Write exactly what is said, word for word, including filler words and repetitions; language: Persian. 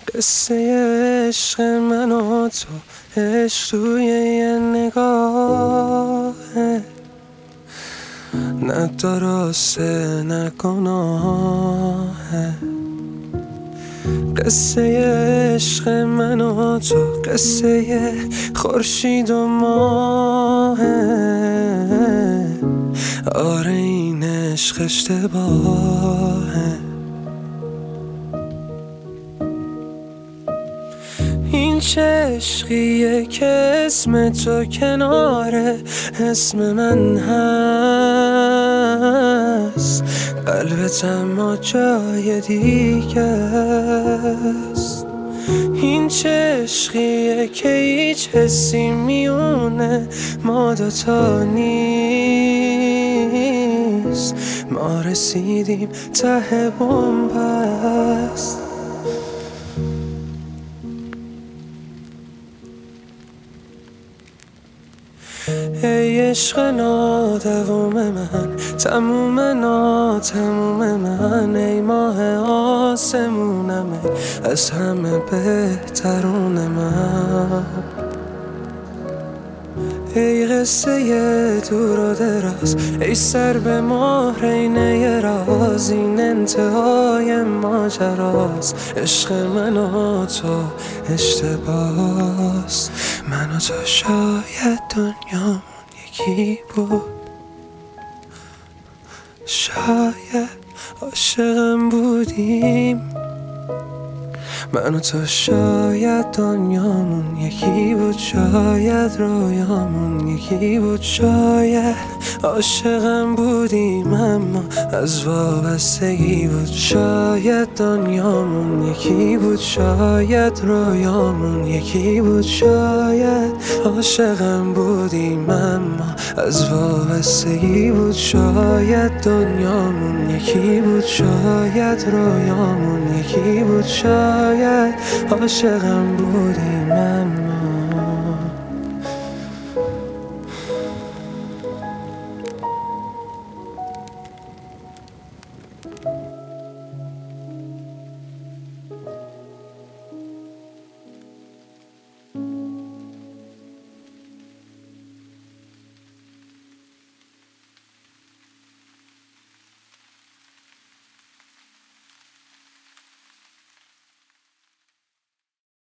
قصه عشق من و تو، عشق توی یه نگاهه، نه درسته نه گناهه. قصه عشق من و تو، قصه خورشید و ماهه. آره این عشق اشتباهه. این چه عشقیه که اسم تو کناره اسم من هست، قلبت اما جای دیگه است. این چه عشقیه که هیچ حسی میونه ما دوتا نیست، ما رسیدیم ته بن‌بست. ای عشق نادوم من، تموم ناتموم من، ای ماه آسمونم، از همه بهترون من. ای قصه دور و دراز، ای سر به مهرینه راز، این انتهای ماجراست. عشق من و تو اشتباس، من و تو شاید دنیامون یکی بود، شاید عاشقم بودیم. من و تو شاید دنیامون یکی بود، شاید رویامون یکی بود، شاید عاشقم بودیم اما از وابستگی بود. شاید دنیامون یکی بود، شاید رویامون یکی بود، شاید عاشقم بودیم اما از وابستگی بود. شاید دنیامون یکی بود، شاید رویامون یکی بود، شاید عاشقم بودیم اما